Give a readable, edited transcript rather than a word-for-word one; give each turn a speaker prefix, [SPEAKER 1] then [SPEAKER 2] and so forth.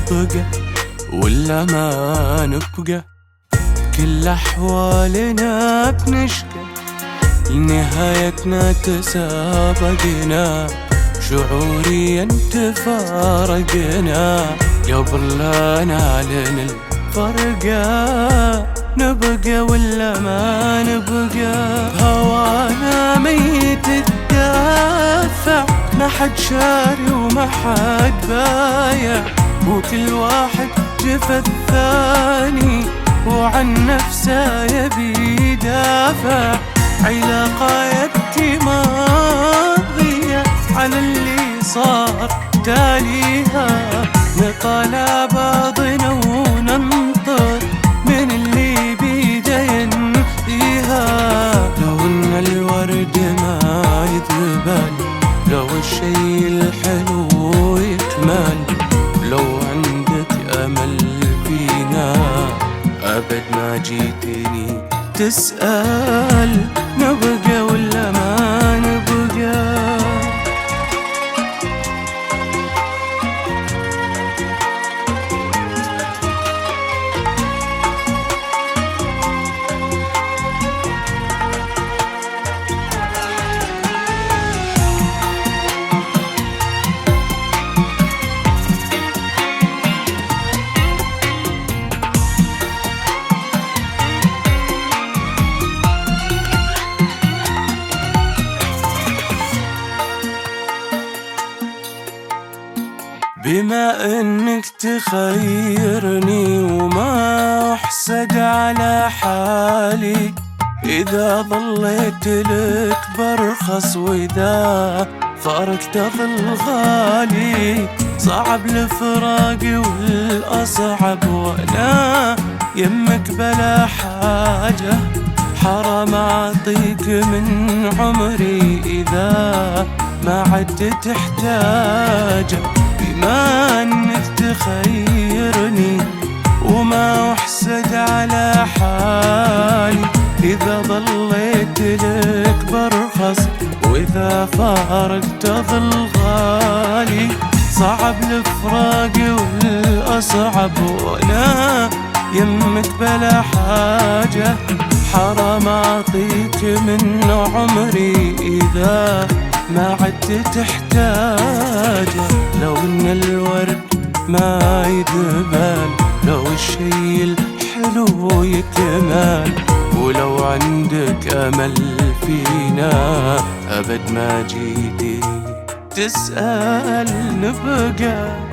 [SPEAKER 1] نبقى ولا ما نبقى، كل أحوالنا بنشقى، لنهايتنا تسابقنا، شعوريا تفارقنا، قبل لا نعلن الفرقة، نبقى ولا ما نبقى، هوانا ميت الدافع، ما حد شاري وما حد بايع، وكل واحد جفا الثاني وعن نفسه يبي يدافع، علاقاتي ماضية على اللي صار تاليها، نطالع بعضنا وننطر من اللي بيده ينهيها، لو ان الورد ما يذبل، لو الشي الحلو يكمل، لو عندك امل فينا أبد ما جيتني تسأل، نبقى ولا ما نبقى. بما انك تخيرني وما احسد على حالي، اذا ظليت لك برخص واذا فارقت ظل غالي، صعب الفراق والاصعب وانا يمك بلا حاجة، حرام اعطيك من عمري اذا ما عدت تحتاجه، بما انك تخيرني وما احسد على حالي، اذا ضليت لك برخص واذا فارقت ظل غالي، صعب الفراق والاصعب وانا يمك بلا حاجة، حرام اعطيك من عمري اذا ما عدت تحتاجه، لو ان الورد ما يذبل، لو الشي الحلو يكمل، ولو عندك امل فينا ابد ما جيتي تسأل، نبقى